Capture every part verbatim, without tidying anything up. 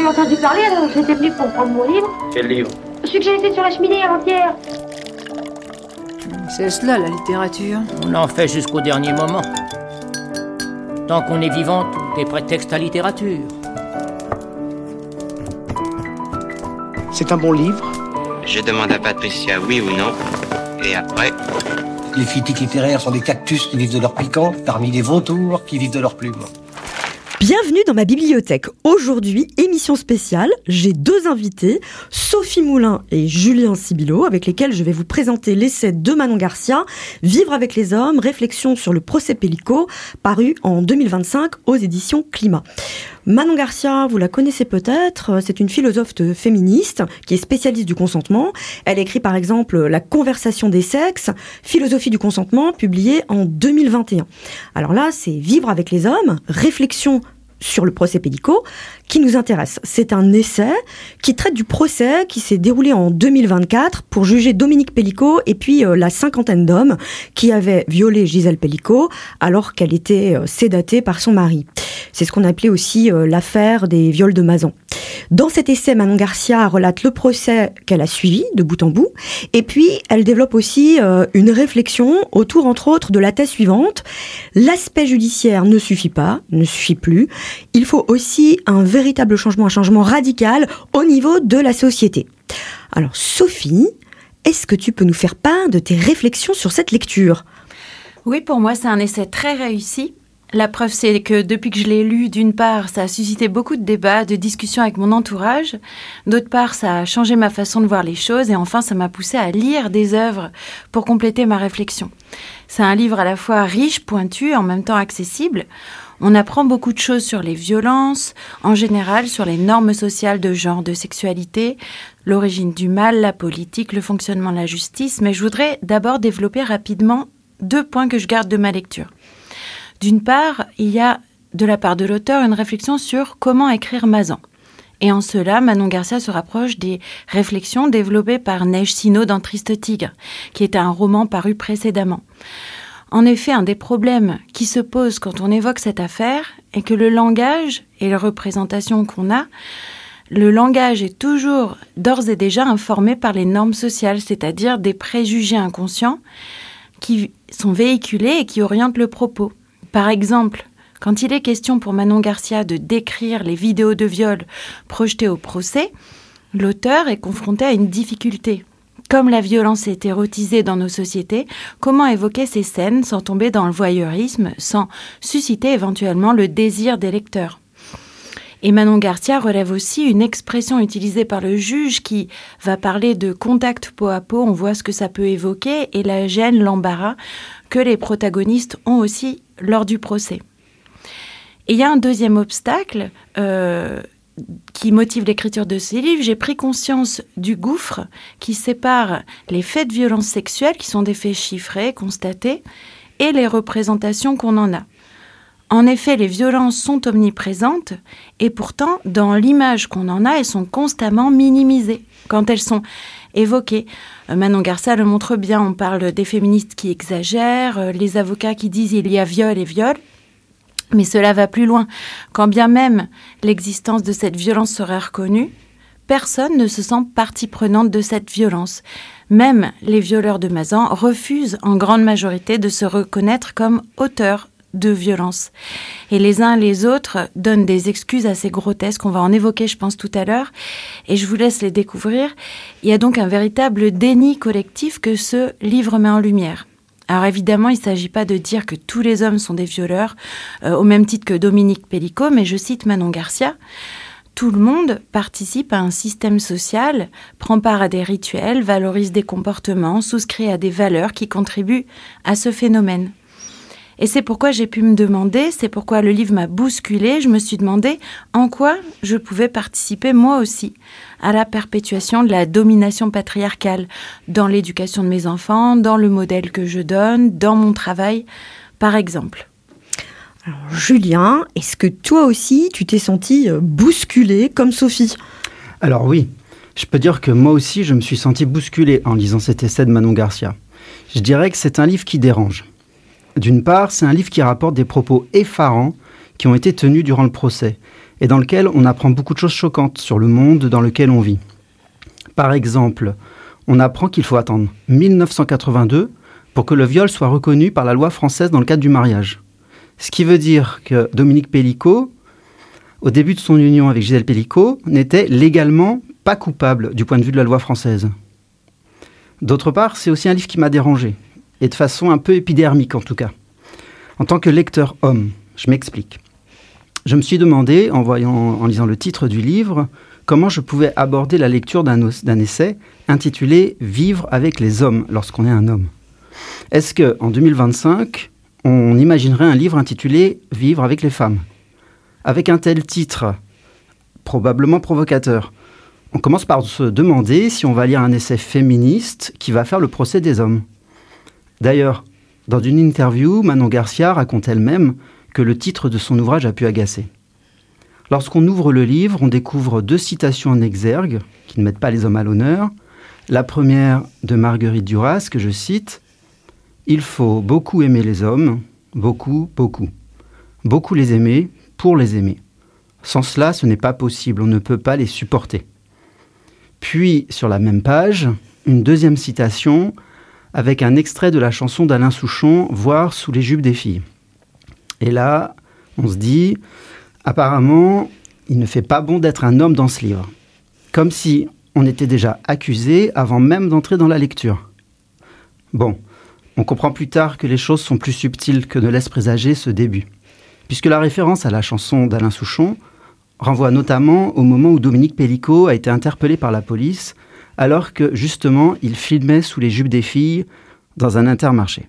eu entendu parler, alors j'étais venu pour prendre mon livre. Quel livre? Celui que j'ai laissé sur la cheminée avant-hier. C'est cela, la littérature. On en fait jusqu'au dernier moment. Tant qu'on est vivant, tout est prétexte à littérature. C'est un bon livre. Je demande à Patricia oui ou non, et après... Les critiques littéraires sont des cactus qui vivent de leur piquant, parmi les vautours qui vivent de leurs plumes. Bienvenue dans ma bibliothèque. Aujourd'hui, émission spéciale, j'ai deux invités, Sophie Moulin et Julien Sibilo, avec lesquels je vais vous présenter l'essai de Manon Garcia, Vivre avec les hommes, réflexion sur le procès Pellico, paru en deux mille vingt-cinq aux éditions Climat. Manon Garcia, vous la connaissez peut-être, c'est une philosophe féministe qui est spécialiste du consentement. Elle écrit par exemple La conversation des sexes, philosophie du consentement, publiée en deux mille vingt et un. Alors là, c'est Vivre avec les hommes, réflexion sur le procès Pellico, qui nous intéresse. C'est un essai qui traite du procès qui s'est déroulé en deux mille vingt-quatre pour juger Dominique Pellico et puis euh, la cinquantaine d'hommes qui avaient violé Gisèle Pellico alors qu'elle était euh, sédatée par son mari. C'est ce qu'on appelait aussi euh, l'affaire des viols de Mazan. Dans cet essai, Manon Garcia relate le procès qu'elle a suivi de bout en bout, et puis elle développe aussi euh, une réflexion autour, entre autres, de la thèse suivante. L'aspect judiciaire ne suffit pas, ne suffit plus. Il faut aussi un véritable changement, un changement radical au niveau de la société. Alors Sophie, est-ce que tu peux nous faire part de tes réflexions sur cette lecture ? Oui, pour moi, c'est un essai très réussi. La preuve, c'est que depuis que je l'ai lu, d'une part, ça a suscité beaucoup de débats, de discussions avec mon entourage. D'autre part, ça a changé ma façon de voir les choses. Et enfin, ça m'a poussé à lire des œuvres pour compléter ma réflexion. C'est un livre à la fois riche, pointu, en même temps accessible. On apprend beaucoup de choses sur les violences, en général sur les normes sociales de genre, de sexualité, l'origine du mal, la politique, le fonctionnement de la justice. Mais je voudrais d'abord développer rapidement deux points que je garde de ma lecture. D'une part, il y a de la part de l'auteur une réflexion sur comment écrire Mazan. Et en cela, Manon Garcia se rapproche des réflexions développées par Neige Sino dans Triste Tigre, qui était un roman paru précédemment. En effet, un des problèmes qui se pose quand on évoque cette affaire est que le langage et les représentations qu'on a, le langage est toujours d'ores et déjà informé par les normes sociales, c'est-à-dire des préjugés inconscients qui sont véhiculés et qui orientent le propos. Par exemple, quand il est question pour Manon Garcia de décrire les vidéos de viol projetées au procès, l'auteur est confronté à une difficulté. Comme la violence est érotisée dans nos sociétés, comment évoquer ces scènes sans tomber dans le voyeurisme, sans susciter éventuellement le désir des lecteurs ? Et Manon Garcia relève aussi une expression utilisée par le juge qui va parler de contact peau à peau, on voit ce que ça peut évoquer, et la gêne, l'embarras que les protagonistes ont aussi lors du procès. Et il y a un deuxième obstacle euh, qui motive l'écriture de ces livres. J'ai pris conscience du gouffre qui sépare les faits de violence sexuelle, qui sont des faits chiffrés, constatés, et les représentations qu'on en a. En effet, les violences sont omniprésentes et pourtant, dans l'image qu'on en a, elles sont constamment minimisées. Quand elles sont évoquées, Manon Garcia le montre bien, on parle des féministes qui exagèrent, les avocats qui disent il y a viol et viol, mais cela va plus loin. Quand bien même l'existence de cette violence serait reconnue, personne ne se sent partie prenante de cette violence. Même les violeurs de Mazan refusent en grande majorité de se reconnaître comme auteurs de violence. Et les uns et les autres donnent des excuses assez grotesques, on va en évoquer je pense tout à l'heure, et je vous laisse les découvrir. Il y a donc un véritable déni collectif que ce livre met en lumière. Alors évidemment, il ne s'agit pas de dire que tous les hommes sont des violeurs, euh, au même titre que Dominique Pellico, mais je cite Manon Garcia, « Tout le monde participe à un système social, prend part à des rituels, valorise des comportements, souscrit à des valeurs qui contribuent à ce phénomène. » Et c'est pourquoi j'ai pu me demander, c'est pourquoi le livre m'a bousculée, je me suis demandé en quoi je pouvais participer moi aussi à la perpétuation de la domination patriarcale dans l'éducation de mes enfants, dans le modèle que je donne, dans mon travail, par exemple. Alors, Julien, est-ce que toi aussi tu t'es senti bousculé comme Sophie ? Alors oui, je peux dire que moi aussi je me suis senti bousculé en lisant cet essai de Manon Garcia. Je dirais que c'est un livre qui dérange. D'une part, c'est un livre qui rapporte des propos effarants qui ont été tenus durant le procès, et dans lequel on apprend beaucoup de choses choquantes sur le monde dans lequel on vit. Par exemple, on apprend qu'il faut attendre mille neuf cent quatre-vingt-deux pour que le viol soit reconnu par la loi française dans le cadre du mariage. Ce qui veut dire que Dominique Pélicaud, au début de son union avec Gisèle Pélicaud, n'était légalement pas coupable du point de vue de la loi française. D'autre part, c'est aussi un livre qui m'a dérangé, et de façon un peu épidermique en tout cas. En tant que lecteur homme, je m'explique. Je me suis demandé, en, voyant, en lisant le titre du livre, comment je pouvais aborder la lecture d'un, d'un essai intitulé « Vivre avec les hommes » lorsqu'on est un homme. Est-ce qu'en deux mille vingt-cinq, on imaginerait un livre intitulé « Vivre avec les femmes » ? Avec un tel titre, probablement provocateur, on commence par se demander si on va lire un essai féministe qui va faire le procès des hommes. D'ailleurs, dans une interview, Manon Garcia raconte elle-même que le titre de son ouvrage a pu agacer. Lorsqu'on ouvre le livre, on découvre deux citations en exergue, qui ne mettent pas les hommes à l'honneur. La première de Marguerite Duras, que je cite, « Il faut beaucoup aimer les hommes, beaucoup, beaucoup. Beaucoup les aimer, pour les aimer. Sans cela, ce n'est pas possible, on ne peut pas les supporter. » Puis, sur la même page, une deuxième citation avec un extrait de la chanson d'Alain Souchon, « Voir sous les jupes des filles ». Et là, on se dit, apparemment, il ne fait pas bon d'être un homme dans ce livre. Comme si on était déjà accusé avant même d'entrer dans la lecture. Bon, on comprend plus tard que les choses sont plus subtiles que ne laisse présager ce début. Puisque la référence à la chanson d'Alain Souchon renvoie notamment au moment où Dominique Pélicaud a été interpellé par la police, alors que, justement, il filmait sous les jupes des filles dans un Intermarché.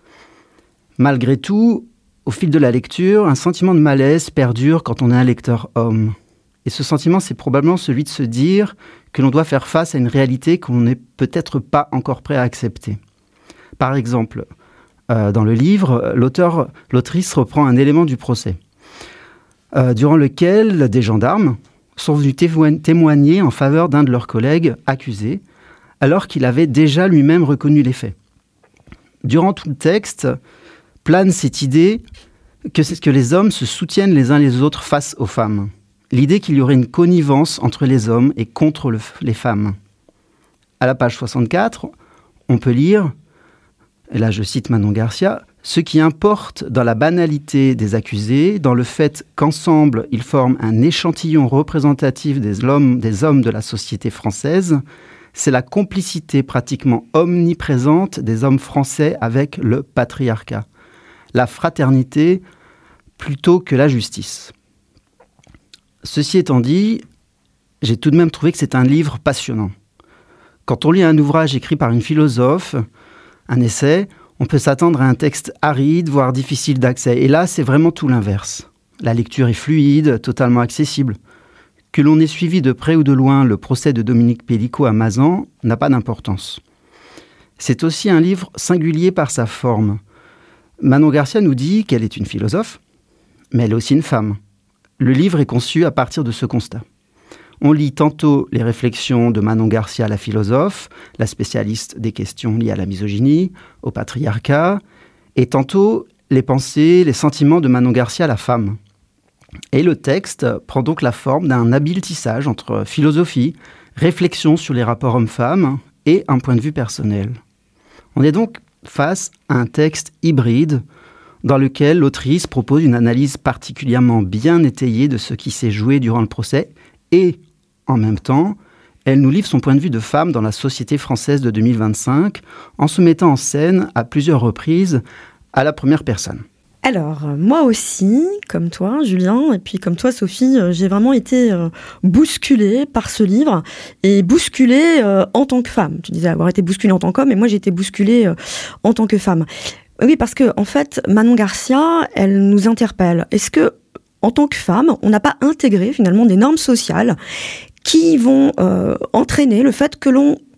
Malgré tout, au fil de la lecture, un sentiment de malaise perdure quand on est un lecteur homme. Et ce sentiment, c'est probablement celui de se dire que l'on doit faire face à une réalité qu'on n'est peut-être pas encore prêt à accepter. Par exemple, euh, dans le livre, l'auteur, l'autrice reprend un élément du procès, euh, durant lequel des gendarmes sont venus témo- témoigner en faveur d'un de leurs collègues accusés, alors qu'il avait déjà lui-même reconnu les faits. Durant tout le texte, plane cette idée que c'est que les hommes se soutiennent les uns les autres face aux femmes. L'idée qu'il y aurait une connivence entre les hommes et contre le, les femmes. À la page soixante-quatre, on peut lire, et là je cite Manon Garcia, « Ce qui importe dans la banalité des accusés, dans le fait qu'ensemble ils forment un échantillon représentatif des hommes, des hommes de la société française, c'est la complicité pratiquement omniprésente des hommes français avec le patriarcat. La fraternité plutôt que la justice. » Ceci étant dit, j'ai tout de même trouvé que c'est un livre passionnant. Quand on lit un ouvrage écrit par une philosophe, un essai, on peut s'attendre à un texte aride, voire difficile d'accès. Et là, c'est vraiment tout l'inverse. La lecture est fluide, totalement accessible. Que l'on ait suivi de près ou de loin le procès de Dominique Pélicaud à Mazan n'a pas d'importance. C'est aussi un livre singulier par sa forme. Manon Garcia nous dit qu'elle est une philosophe, mais elle est aussi une femme. Le livre est conçu à partir de ce constat. On lit tantôt les réflexions de Manon Garcia, la philosophe, la spécialiste des questions liées à la misogynie, au patriarcat, et tantôt les pensées, les sentiments de Manon Garcia, la femme. Et le texte prend donc la forme d'un habile tissage entre philosophie, réflexion sur les rapports hommes-femmes et un point de vue personnel. On est donc face à un texte hybride dans lequel l'autrice propose une analyse particulièrement bien étayée de ce qui s'est joué durant le procès et, en même temps, elle nous livre son point de vue de femme dans la société française de deux mille vingt-cinq en se mettant en scène à plusieurs reprises à la première personne. Alors, moi aussi, comme toi, Julien, et puis comme toi, Sophie, j'ai vraiment été euh, bousculée par ce livre, et bousculée euh, en tant que femme. Tu disais avoir été bousculée en tant qu'homme, et moi, j'ai été bousculée euh, en tant que femme. Oui, parce que, en fait, Manon Garcia, elle nous interpelle. Est-ce que, en tant que femme, on n'a pas intégré, finalement, des normes sociales qui vont euh, entraîner le fait que l'on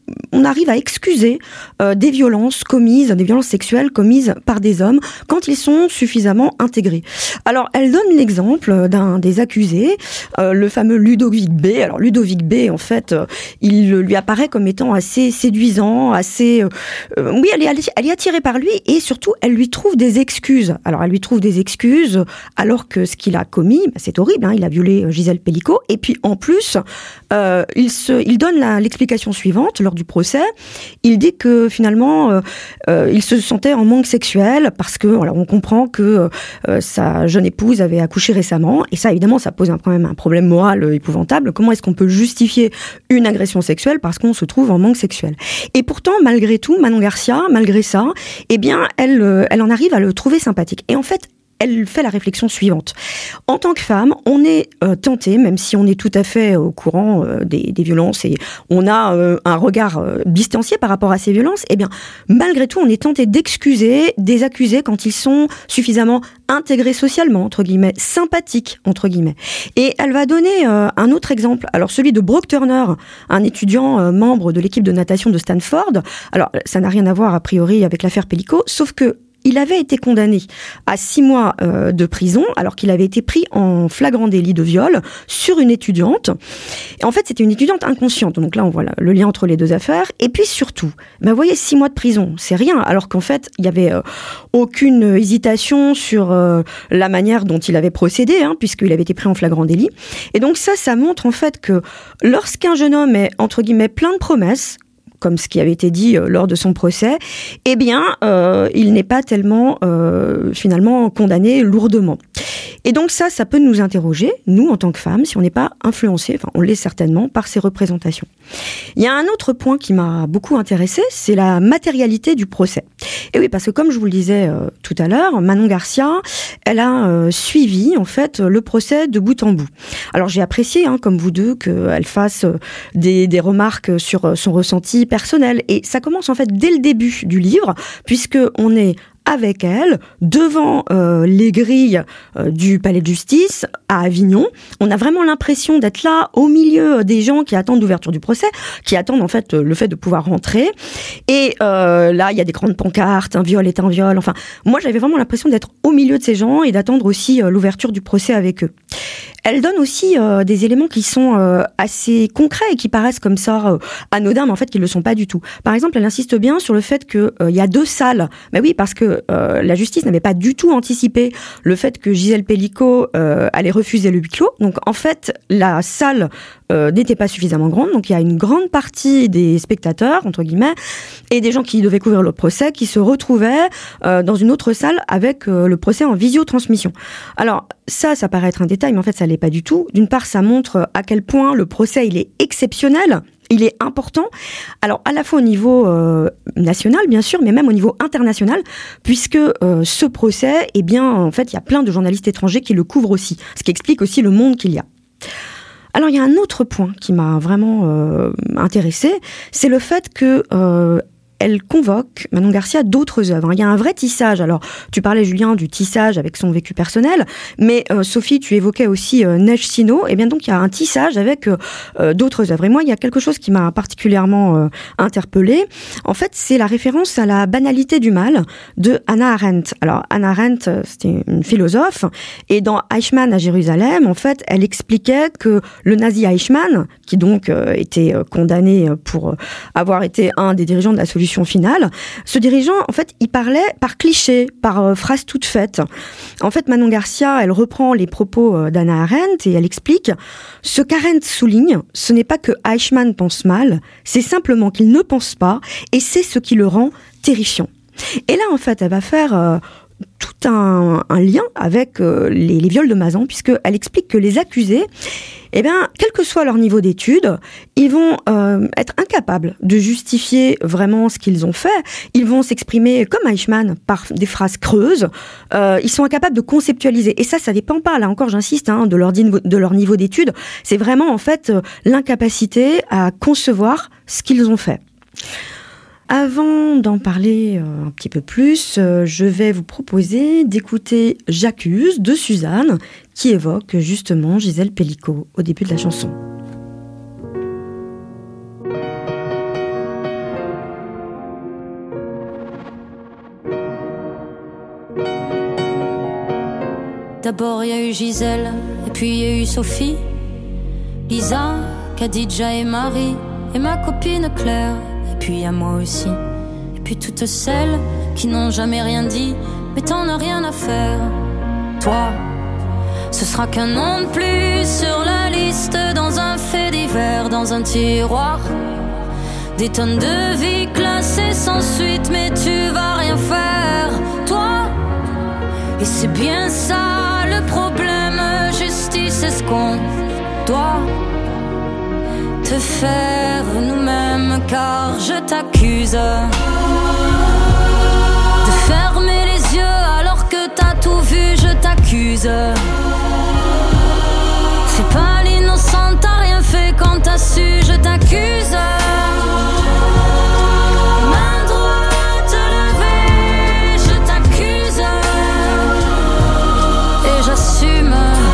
on arrive à excuser euh, des violences commises, des violences sexuelles commises par des hommes quand ils sont suffisamment intégrés. Alors, elle donne l'exemple d'un des accusés, euh, le fameux Ludovic B. Alors, Ludovic B, en fait, euh, il lui apparaît comme étant assez séduisant, assez... Euh, oui, elle est, elle est attirée par lui et surtout, elle lui trouve des excuses. Alors, elle lui trouve des excuses alors que ce qu'il a commis, bah, c'est horrible, hein, il a violé Gisèle Pellicot. Et puis, en plus, euh, il, se, il donne la, l'explication suivante lors du procès. Il dit que finalement, euh, euh, il se sentait en manque sexuel parce que, alors, on comprend que euh, sa jeune épouse avait accouché récemment. Et ça, évidemment, ça pose un, quand même un problème moral euh, épouvantable. Comment est-ce qu'on peut justifier une agression sexuelle parce qu'on se trouve en manque sexuel? Et pourtant, malgré tout, Manon Garcia, malgré ça, eh bien, elle, euh, elle en arrive à le trouver sympathique. Et en fait, elle fait la réflexion suivante. En tant que femme, on est euh, tenté, même si on est tout à fait au courant euh, des, des violences et on a euh, un regard euh, distancié par rapport à ces violences, eh bien, malgré tout, on est tenté d'excuser des accusés quand ils sont suffisamment intégrés socialement, entre guillemets, sympathiques, entre guillemets. Et elle va donner euh, un autre exemple, alors celui de Brooke Turner, un étudiant euh, membre de l'équipe de natation de Stanford. Alors, ça n'a rien à voir, a priori, avec l'affaire Pellicot, sauf que il avait été condamné à six mois euh, de prison alors qu'il avait été pris en flagrant délit de viol sur une étudiante. Et en fait, c'était une étudiante inconsciente. Donc là, on voit le lien entre les deux affaires. Et puis surtout, ben, vous voyez, six mois de prison, c'est rien. Alors qu'en fait, il n'y avait euh, aucune hésitation sur euh, la manière dont il avait procédé, hein, puisqu'il avait été pris en flagrant délit. Et donc ça, ça montre en fait que lorsqu'un jeune homme est, entre guillemets, plein de promesses, comme ce qui avait été dit euh, lors de son procès, eh bien, euh, il n'est pas tellement, euh, finalement, condamné lourdement. Et donc ça, ça peut nous interroger, nous, en tant que femmes, si on n'est pas influencés, enfin, on l'est certainement, par ces représentations. Il y a un autre point qui m'a beaucoup intéressée, c'est la matérialité du procès. Et oui, parce que comme je vous le disais euh, tout à l'heure, Manon Garcia, elle a euh, suivi, en fait, le procès de bout en bout. Alors, j'ai apprécié, hein, comme vous deux, qu'elle fasse euh, des, des remarques sur euh, son ressenti personnel. Et ça commence, en fait, dès le début du livre, puisque on est avec elle, devant euh, les grilles euh, du palais de justice à Avignon. On a vraiment l'impression d'être là, au milieu des gens qui attendent l'ouverture du procès, qui attendent en fait le fait de pouvoir rentrer. Et euh, là, il y a des grandes pancartes, un viol est un viol. Enfin, moi, j'avais vraiment l'impression d'être au milieu de ces gens et d'attendre aussi euh, l'ouverture du procès avec eux. Elle donne aussi euh, des éléments qui sont euh, assez concrets et qui paraissent comme ça euh, anodins, mais en fait qui ne le sont pas du tout. Par exemple, elle insiste bien sur le fait qu'il euh, y a deux salles. Ben oui, parce que euh, la justice n'avait pas du tout anticipé le fait que Gisèle Pellicot euh, allait refuser le huis clos. Donc en fait, la salle euh, n'était pas suffisamment grande. Donc il y a une grande partie des spectateurs, entre guillemets, et des gens qui devaient couvrir le procès, qui se retrouvaient euh, dans une autre salle avec euh, le procès en visiotransmission. Alors ça, ça paraît être un détail, mais en fait, ça l'est pas du tout. D'une part, ça montre à quel point le procès, il est exceptionnel, il est important. Alors, à la fois au niveau euh, national, bien sûr, mais même au niveau international, puisque euh, ce procès, eh bien, en fait, il y a plein de journalistes étrangers qui le couvrent aussi, ce qui explique aussi le monde qu'il y a. Alors, il y a un autre point qui m'a vraiment euh, intéressée, c'est le fait que euh, elle convoque, Manon Garcia, d'autres œuvres. Il y a un vrai tissage. Alors, tu parlais, Julien, du tissage avec son vécu personnel, mais euh, Sophie, tu évoquais aussi euh, Neige Sino. Et bien donc, il y a un tissage avec euh, d'autres œuvres. Et moi, il y a quelque chose qui m'a particulièrement euh, interpellée. En fait, c'est la référence à la banalité du mal de Hannah Arendt. Alors, Hannah Arendt, c'était une philosophe, et dans Eichmann à Jérusalem, en fait, elle expliquait que le nazi Eichmann, qui donc euh, était euh, condamné pour euh, avoir été un des dirigeants de la solution finale, ce dirigeant, en fait, il parlait par cliché, par euh, phrase toute faite. En fait, Manon Garcia, elle reprend les propos euh, d'Hannah Arendt et elle explique « Ce qu'Arendt souligne, ce n'est pas que Eichmann pense mal, c'est simplement qu'il ne pense pas et c'est ce qui le rend terrifiant. » Et là, en fait, elle va faire euh, tout un, un lien avec euh, les, les viols de Mazan, puisqu'elle explique que les accusés, eh bien, quel que soit leur niveau d'études, ils vont euh, être incapables de justifier vraiment ce qu'ils ont fait. Ils vont s'exprimer comme Eichmann par des phrases creuses. Euh, ils sont incapables de conceptualiser. Et ça, ça dépend pas, là encore, j'insiste, hein, de leur, de leur niveau d'études. C'est vraiment, en fait, euh, l'incapacité à concevoir ce qu'ils ont fait. Avant d'en parler euh, un petit peu plus, euh, je vais vous proposer d'écouter J'accuse de Suzanne, qui évoque justement Gisèle Pellicot au début de la chanson. D'abord il y a eu Gisèle, et puis il y a eu Sophie, Lisa, Khadija et Marie, et ma copine Claire, et puis il y a moi aussi. Et puis toutes celles qui n'ont jamais rien dit, mais t'en as rien à faire. Toi, ce sera qu'un nom de plus sur la liste, dans un fait divers, dans un tiroir. Des tonnes de vies classées sans suite, mais tu vas rien faire, toi. Et c'est bien ça le problème, justice, est-ce qu'on doit te faire nous-mêmes, car je t'accuse de fermer les yeux alors que t'as tout vu, je t'accuse. C'est pas l'innocent, t'as rien fait quand t'as su, je t'accuse. Main droite levée, je t'accuse. Et j'assume.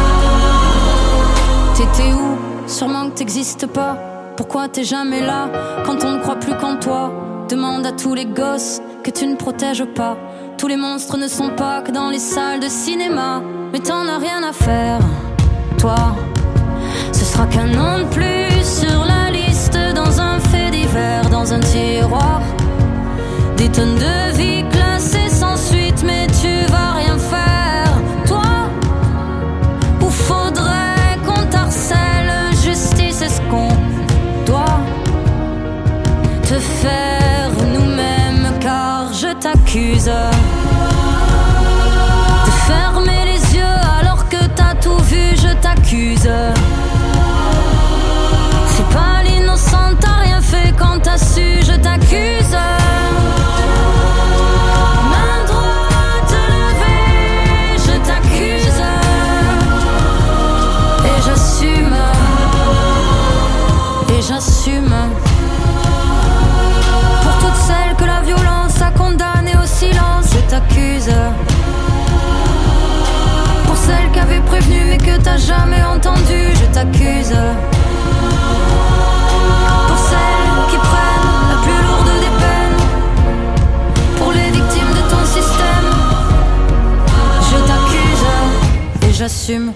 T'étais où? Sûrement que t'existes pas. Pourquoi t'es jamais là quand on ne croit plus qu'en toi? Demande à tous les gosses que tu ne protèges pas. Tous les monstres ne sont pas que dans les salles de cinéma. Mais t'en as rien à faire, toi. Ce sera qu'un nom de plus sur la liste, dans un fait divers, dans un tiroir. Des tonnes de vies classées sans suite, mais tu vas rien faire, toi. Ou faudrait qu'on t'harcèle, justice, est-ce qu'on doit te faire nous-mêmes, car je t'accuse de fermer les yeux alors que t'as tout vu, je t'accuse. C'est pas l'innocent, t'as rien fait quand t'as su, je t'accuse. Main droite levée, je t'accuse. Et j'assume, et j'assume. Pour toutes celles que la violence a condamnées au silence, je t'accuse. Pour celles qu'avait prévenu mais que t'as jamais entendu, je t'accuse. Pour celles qui prennent la plus lourde des peines, pour les victimes de ton système, je t'accuse et j'assume.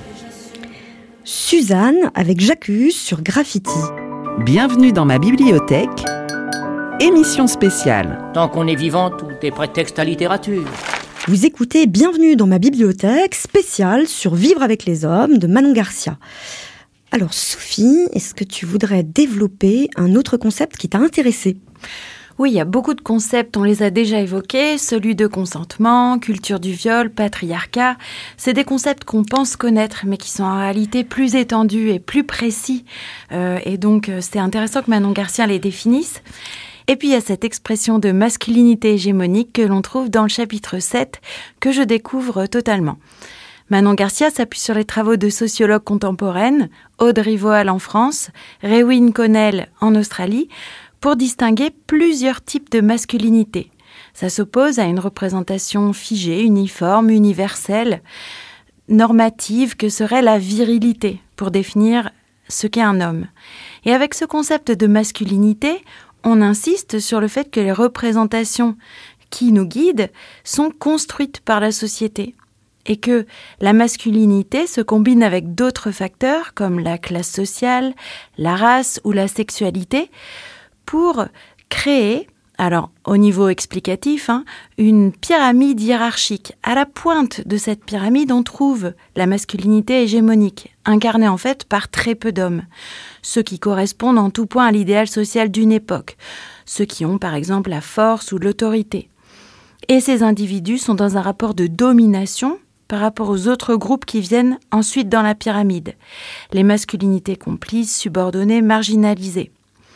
Suzanne avec J'accuse sur Graffiti. Bienvenue dans ma bibliothèque, émission spéciale. Tant qu'on est vivant, tout est prétexte à littérature. Vous écoutez Bienvenue dans ma bibliothèque spéciale sur Vivre avec les hommes de Manon Garcia. Alors Sophie, est-ce que tu voudrais développer un autre concept qui t'a intéressé ? Oui, il y a beaucoup de concepts, on les a déjà évoqués, celui de consentement, culture du viol, patriarcat. C'est des concepts qu'on pense connaître, mais qui sont en réalité plus étendus et plus précis. Euh, et donc, c'est intéressant que Manon Garcia les définisse. Et puis, il y a cette expression de masculinité hégémonique que l'on trouve dans le chapitre sept, que je découvre totalement. Manon Garcia s'appuie sur les travaux de sociologues contemporaines, Aude Rivoal en France, Rewin Connell en Australie, pour distinguer plusieurs types de masculinité. Ça s'oppose à une représentation figée, uniforme, universelle, normative que serait la virilité, pour définir ce qu'est un homme. Et avec ce concept de masculinité, on insiste sur le fait que les représentations qui nous guident sont construites par la société et que la masculinité se combine avec d'autres facteurs comme la classe sociale, la race ou la sexualité pour créer, alors au niveau explicatif, hein, une pyramide hiérarchique. À la pointe de cette pyramide, on trouve la masculinité hégémonique, incarnée en fait par très peu d'hommes, ceux qui correspondent en tout point à l'idéal social d'une époque, ceux qui ont par exemple la force ou l'autorité. Et ces individus sont dans un rapport de domination par rapport aux autres groupes qui viennent ensuite dans la pyramide, les masculinités complices, subordonnées, marginalisées.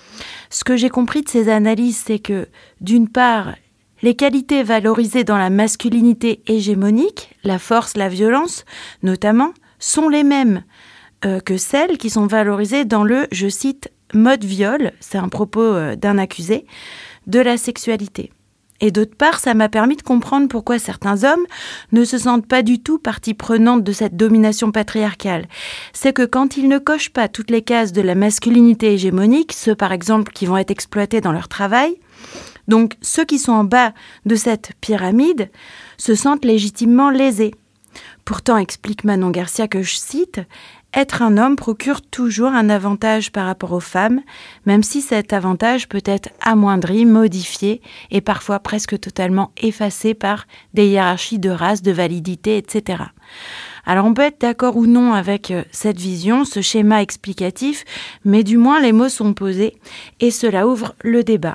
Ce que j'ai compris de ces analyses, c'est que, d'une part, les qualités valorisées dans la masculinité hégémonique, la force, la violence, notamment, sont les mêmes euh, que celles qui sont valorisées dans le, je cite, mode viol, c'est un propos euh, d'un accusé, de la sexualité. Et d'autre part, ça m'a permis de comprendre pourquoi certains hommes ne se sentent pas du tout partie prenante de cette domination patriarcale. C'est que quand ils ne cochent pas toutes les cases de la masculinité hégémonique, ceux par exemple qui vont être exploités dans leur travail, donc ceux qui sont en bas de cette pyramide, se sentent légitimement lésés. Pourtant, explique Manon Garcia, que je cite, « Être un homme procure toujours un avantage par rapport aux femmes, même si cet avantage peut être amoindri, modifié et parfois presque totalement effacé par des hiérarchies de race, de validité, et cetera » Alors on peut être d'accord ou non avec cette vision, ce schéma explicatif, mais du moins les mots sont posés et cela ouvre le débat.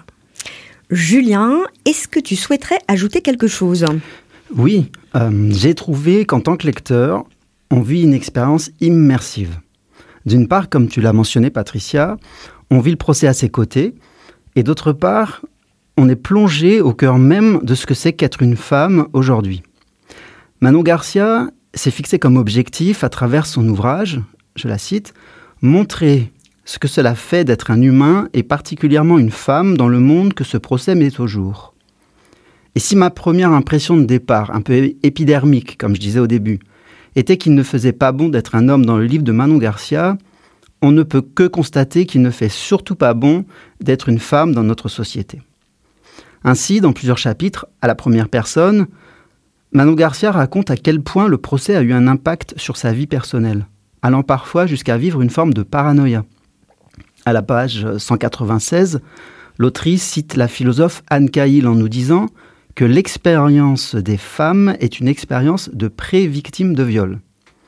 Julien, est-ce que tu souhaiterais ajouter quelque chose ? Oui, euh, j'ai trouvé qu'en tant que lecteur, on vit une expérience immersive. D'une part, comme tu l'as mentionné Patricia, on vit le procès à ses côtés, et d'autre part, on est plongé au cœur même de ce que c'est qu'être une femme aujourd'hui. Manon Garcia s'est fixé comme objectif, à travers son ouvrage, je la cite, « montrer ce que cela fait d'être un humain et particulièrement une femme dans le monde que ce procès met au jour. » Et si ma première impression de départ, un peu épidermique, comme je disais au début, était qu'il ne faisait pas bon d'être un homme dans le livre de Manon Garcia, on ne peut que constater qu'il ne fait surtout pas bon d'être une femme dans notre société. Ainsi, dans plusieurs chapitres, à la première personne, Manon Garcia raconte à quel point le procès a eu un impact sur sa vie personnelle, allant parfois jusqu'à vivre une forme de paranoïa. À la page cent quatre-vingt-seize, l'autrice cite la philosophe Anne Cahill en nous disant que l'expérience des femmes est une expérience de pré-victime de viol.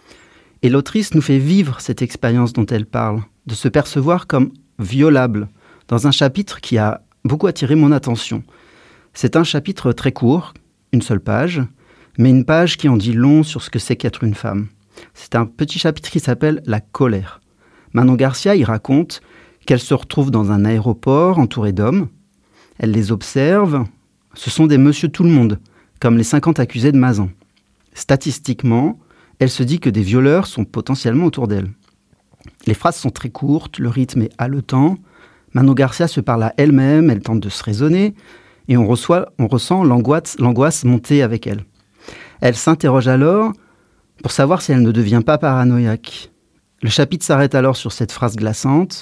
Et l'autrice nous fait vivre cette expérience dont elle parle, de se percevoir comme violable, dans un chapitre qui a beaucoup attiré mon attention. C'est un chapitre très court, une seule page, mais une page qui en dit long sur ce que c'est qu'être une femme. C'est un petit chapitre qui s'appelle « La colère ». Manon Garcia y raconte qu'elle se retrouve dans un aéroport entourée d'hommes. Elle les observe. Ce sont des monsieur tout-le-monde, comme les cinquante accusés de Mazan. Statistiquement, elle se dit que des violeurs sont potentiellement autour d'elle. Les phrases sont très courtes, le rythme est haletant. Manon Garcia se parle à elle-même, elle tente de se raisonner, et on, reçoit, on ressent l'angoisse, l'angoisse monter avec elle. Elle s'interroge alors pour savoir si elle ne devient pas paranoïaque. Le chapitre s'arrête alors sur cette phrase glaçante.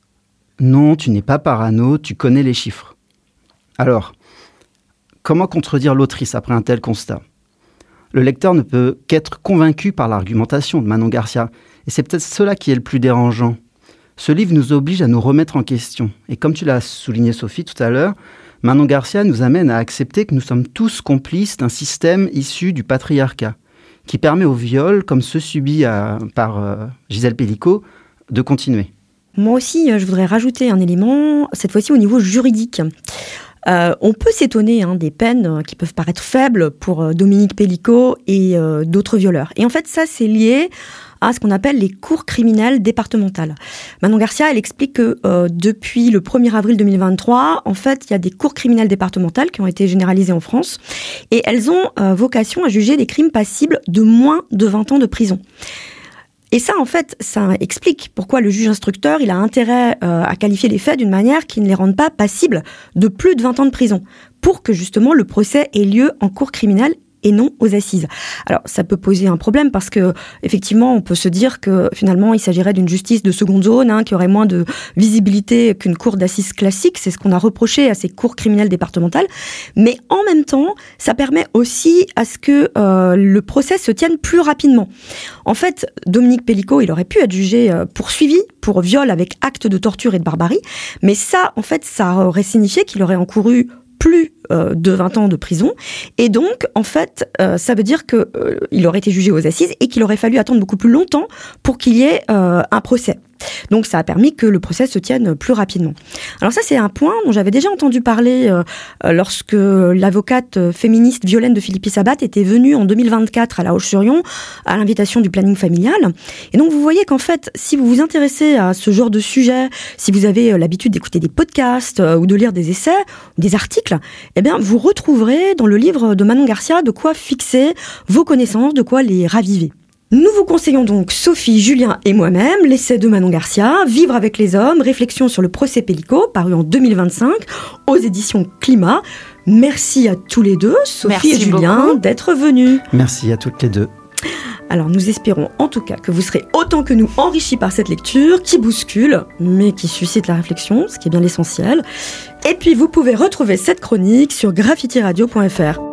« Non, tu n'es pas parano, tu connais les chiffres. » Alors, comment contredire l'autrice après un tel constat ? Le lecteur ne peut qu'être convaincu par l'argumentation de Manon Garcia, et c'est peut-être cela qui est le plus dérangeant. Ce livre nous oblige à nous remettre en question. Et comme tu l'as souligné, Sophie, tout à l'heure, Manon Garcia nous amène à accepter que nous sommes tous complices d'un système issu du patriarcat, qui permet au viol, comme ceux subis à, par euh, Gisèle Pellicot, de continuer. Moi aussi, je voudrais rajouter un élément, cette fois-ci au niveau juridique. Euh, on peut s'étonner hein, des peines qui peuvent paraître faibles pour euh, Dominique Pellicot et euh, d'autres violeurs. Et en fait, ça, c'est lié à ce qu'on appelle les cours criminelles départementales. Manon Garcia, elle explique que euh, depuis le premier avril deux mille vingt-trois, en fait, il y a des cours criminelles départementales qui ont été généralisées en France et elles ont euh, vocation à juger des crimes passibles de moins de vingt ans de prison. Et ça, en fait, ça explique pourquoi le juge instructeur, il a intérêt euh, à qualifier les faits d'une manière qui ne les rende pas passibles de plus de vingt ans de prison, pour que justement le procès ait lieu en cour criminelle et non aux assises. Alors, ça peut poser un problème parce que, effectivement, on peut se dire que finalement, il s'agirait d'une justice de seconde zone, hein, qui aurait moins de visibilité qu'une cour d'assises classique. C'est ce qu'on a reproché à ces cours criminelles départementales. Mais en même temps, ça permet aussi à ce que euh, le procès se tienne plus rapidement. En fait, Dominique Pellicot, il aurait pu être jugé euh, poursuivi pour viol avec acte de torture et de barbarie. Mais ça, en fait, ça aurait signifié qu'il aurait encouru plus euh, de vingt ans de prison. Et donc, en fait, euh, ça veut dire qu'il euh, aurait été jugé aux assises et qu'il aurait fallu attendre beaucoup plus longtemps pour qu'il y ait euh, un procès. Donc, ça a permis que le procès se tienne plus rapidement. Alors ça, c'est un point dont j'avais déjà entendu parler euh, lorsque l'avocate féministe Violaine de Philippi-Sabat était venue en deux mille vingt-quatre à La Roche-sur-Yon à l'invitation du planning familial. Et donc, vous voyez qu'en fait, si vous vous intéressez à ce genre de sujet, si vous avez l'habitude d'écouter des podcasts euh, ou de lire des essais, des articles, eh bien, vous retrouverez dans le livre de Manon Garcia de quoi fixer vos connaissances, de quoi les raviver. Nous vous conseillons donc, Sophie, Julien et moi-même, l'essai de Manon Garcia, Vivre avec les hommes, réflexion sur le procès Pellicot, paru en deux mille vingt-cinq, aux éditions Climat. Merci à tous les deux, Sophie Merci et Julien, beaucoup. d'être venus. Merci à toutes les deux. Alors nous espérons en tout cas que vous serez autant que nous enrichis par cette lecture qui bouscule, mais qui suscite la réflexion, ce qui est bien l'essentiel. Et puis vous pouvez retrouver cette chronique sur graffiti radio point f r.